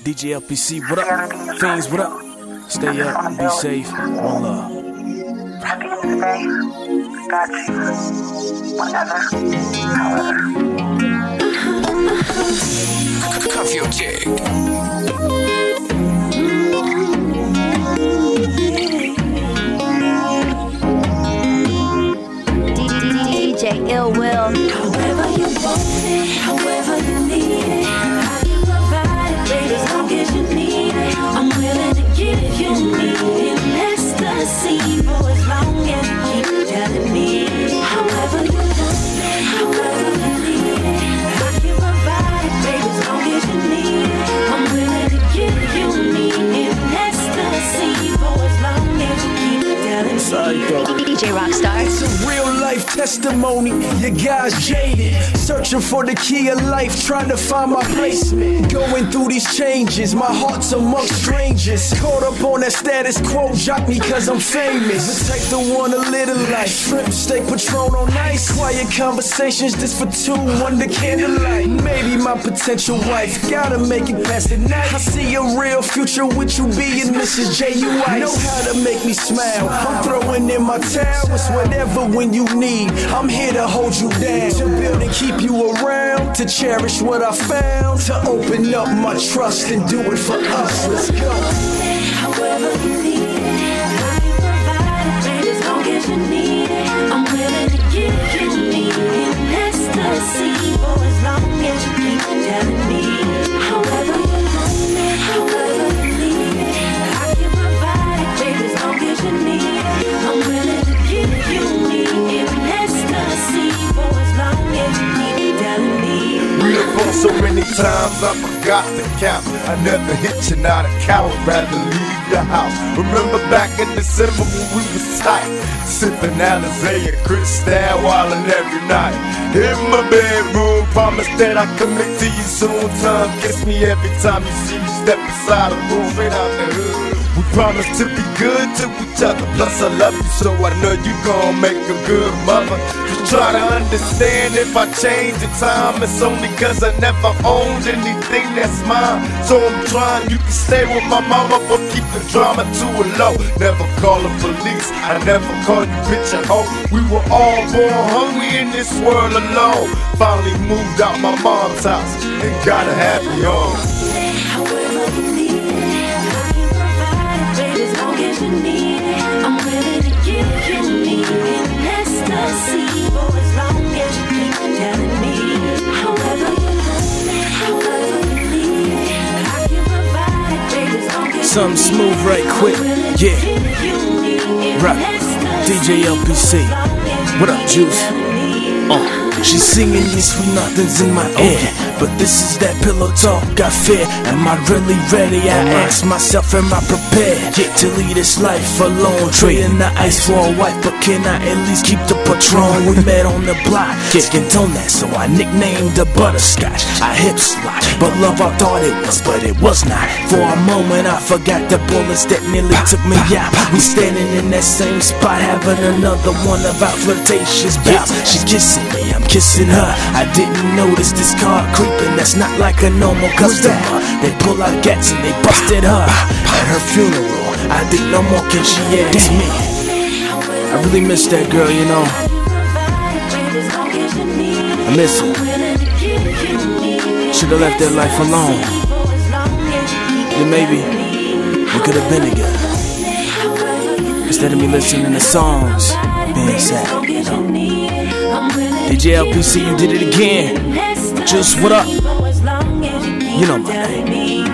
DJ LPC, what up? Fiends, what up? Stay up, be safe, one love. Happy to stay. Got you. Whatever. However. Cuff your chick. DJ Ill Will. However you want it, however you need it, I can provide it, baby, as long as you need it. I'm willing to give you me in ecstasy for as long as you keep telling me. However you want it, however you need it, I can provide it, baby, as long as you need it. I'm willing to give you me in ecstasy for as long as you keep telling me. DJ Rockstar. It's a real life testimony, your guy's jaded, searching for the key of life, trying to find my placement. Going through these changes, my heart's amongst strangers. Caught up on that status quo, jock me cause I'm famous. The type to want a little life, shrimp, steak, Patron on ice. Quiet conversations just for two under candlelight. Maybe my potential wife, gotta make it past the night. I see a real future with you being Mrs. J.U.I. Know how to make me smile, I'm throwing in my towels, whatever when you need. I'm here to hold you down, to build and keep you around, to cherish what I found, to open up my trust and do it for us. Let's go. However you need it, I can provide it, baby, as long as you need it. I'm willing to give you me in ecstasy for as long as you keep telling me. However you want it, however you need it, I can provide it, baby, as long as you need it. I'm willing to give you me in ecstasy for as long as you keep telling me. Lived on so many times I forgot to count. I never hit you, not a coward, rather leave the house. Remember back in December when we was tight, sipping Alizé and Cristal, wildin' every night. In my bedroom, promise that I commit to you soon. Time kiss me every time you see me step inside the room, straight out the hood. We promise to be good to each other, plus I love you, so I know you gon' make a good mother. Just try to understand if I change the time, it's only cause I never owned anything that's mine. So I'm trying, you can stay with my mama, but keep the drama to a low. Never call the police, I never call you bitch at home. We were all born hungry in this world alone. Finally moved out my mom's house and got a happy home. However you need it, I can provide it, baby, as long as you need it. I'm willing to give you me in ecstasy for as long as you keep telling me. However you want it, however you need it, I can provide it, baby, as long as you Something need smooth it. right quick, yeah. Right, DJ LPC. What up, Juice? She's singing these sweet nothings in my ear, but this is that pillow talk I fear. Am I really ready? I ask myself, am I prepared to lead this life alone? Trading the ice for a wife, but can I at least keep the Patron? We met on the block, skin tone that, so I nicknamed the butterscotch. I hip slot, but love I thought it was, but it was not. For a moment I forgot the bullets that nearly took me out. We standing in that same spot, having another one of our flirtatious bouts. She's kissing me, I'm kissing her. I didn't notice this car creeping, that's not like a normal customer. They pull out gats and they busted her at her funeral. I think no more can she ask me. I really miss that girl, you know. I miss her. Should've left that life alone. Then maybe we could've been together, instead of me listening to songs being sad, you know. DJ LPC, you did it again. Juice, what up? You know my name.